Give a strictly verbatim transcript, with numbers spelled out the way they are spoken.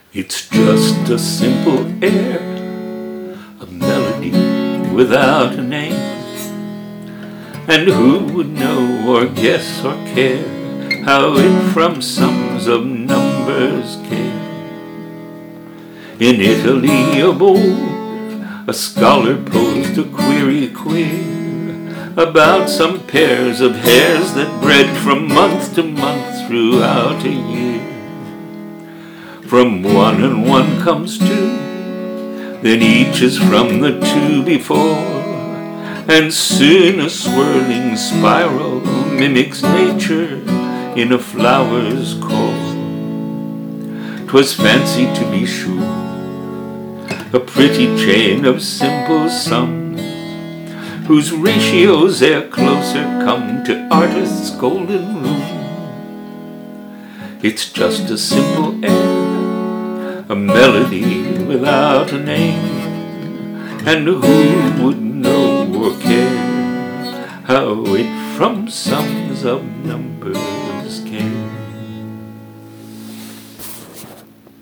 It's just a simple air, a melody without a name. And who would know or guess or care how it from sums of numbers came? In Italy of old, a scholar posed a query queer about some pairs of hairs that bred from month to month throughout a year. From one and one comes two, then each is from the two before, and soon a swirling spiral mimics nature in a flower's core. 'Twas fancy, to be sure, a pretty chain of simple sums, whose ratios ere closer come to artist's golden rule. It's just a simple air, a melody without a name. And who would know or care how it from sums of numbers came?